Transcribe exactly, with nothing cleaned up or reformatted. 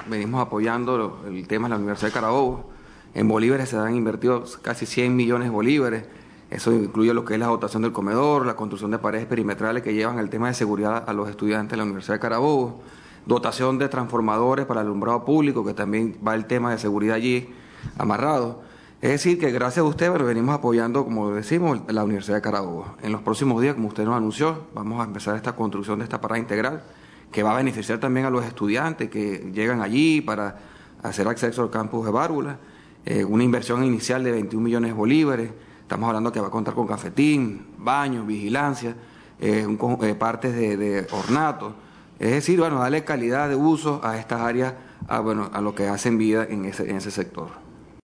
venimos apoyando el tema de la Universidad de Carabobo. En bolívares se han invertido casi cien millones de bolívares. Eso incluye lo que es la dotación del comedor, la construcción de paredes perimetrales que llevan el tema de seguridad a los estudiantes de la Universidad de Carabobo, dotación de transformadores para el alumbrado público, que también va el tema de seguridad allí amarrado. Es decir, que gracias a usted, bueno, venimos apoyando, como decimos, la Universidad de Carabobo. En los próximos días, como usted nos anunció, vamos a empezar esta construcción de esta parada integral, que va a beneficiar también a los estudiantes que llegan allí para hacer acceso al campus de Bárbulas. Eh, una inversión inicial de veintiún millones de bolívares. Estamos hablando que va a contar con cafetín, baños, vigilancia, eh, un, eh, partes de, de ornato. Es decir, bueno, darle calidad de uso a estas áreas, a, bueno, a lo que hacen vida en ese, en ese sector.